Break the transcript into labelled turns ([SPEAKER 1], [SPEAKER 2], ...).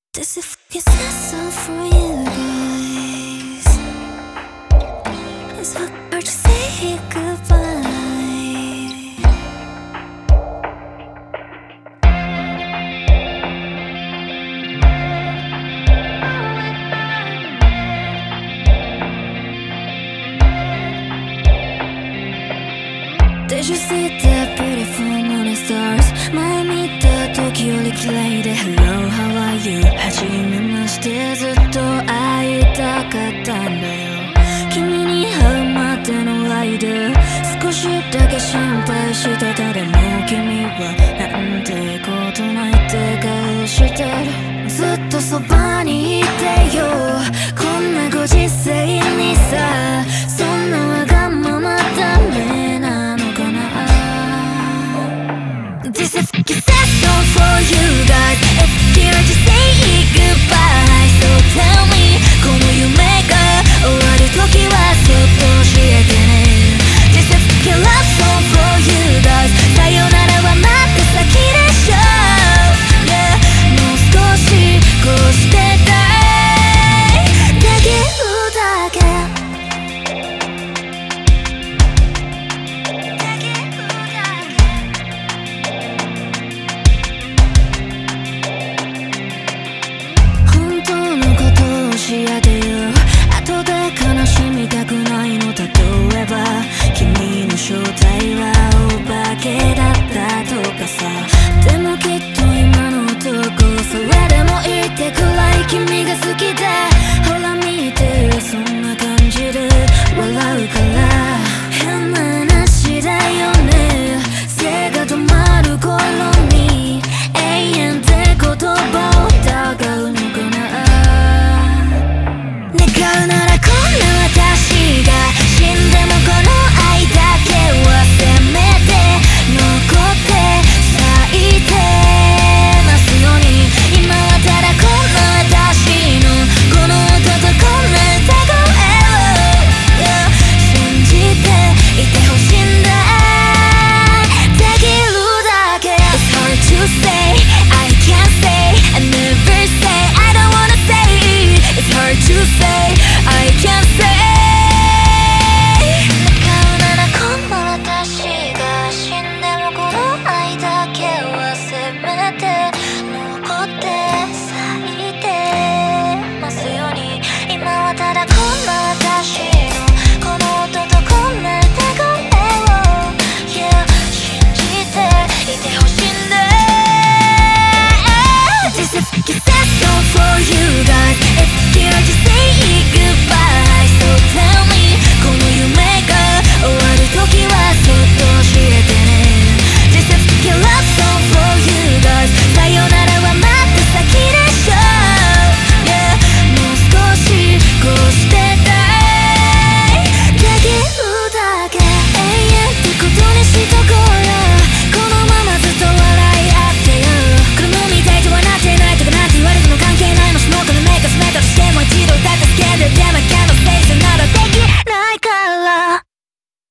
[SPEAKER 1] This is fucking special for you guys. It's hard to say goodbye. Did you see that beautiful moon and stars? 前見た時より綺麗で Hello, how are you? 初めましてずっと会いたかったんだよ。君に会うまでの間少しだけ心配してた。でも君はなんてことないって顔してる。ずっとそばにいてよ、こんなご時世にさ。そんなわがままダメなのかな。This is fucking special for you guys. If you're to say goodbye, so tell me この夢が終わる時はそっと教えてね。This is fucking love song for you guys. さよならはまた先でしょ、yeah. もう少しこうしてたいできるだけ。教えてよ、後で悲しみたくないの。例えば君の正体はお化けだったとかさ。でもきっと今の男それでもいいってくらい君が好きで。ほら見てよ、そんな感じで笑うから。変な話だよね、背が止まる頃に永遠って言葉を疑うのかな。願うならこんな私が死んでもこの愛だけはせめて残って咲いてますように。今はただこんな私のこの音とこんな歌声を信じていてほしいんだ。できるだけ It's hard to say, I can't say, I never say, I don't wanna say. It's hard to say, I can't say. 願うならこんな私が死んでもこの愛だけはせめて残って咲いてますように。今はただこんな私のこの音とこんな歌声を、yeah, 信じていてほしいんだ。This is fucking special for you guys. If you're to say goodbye, so tell me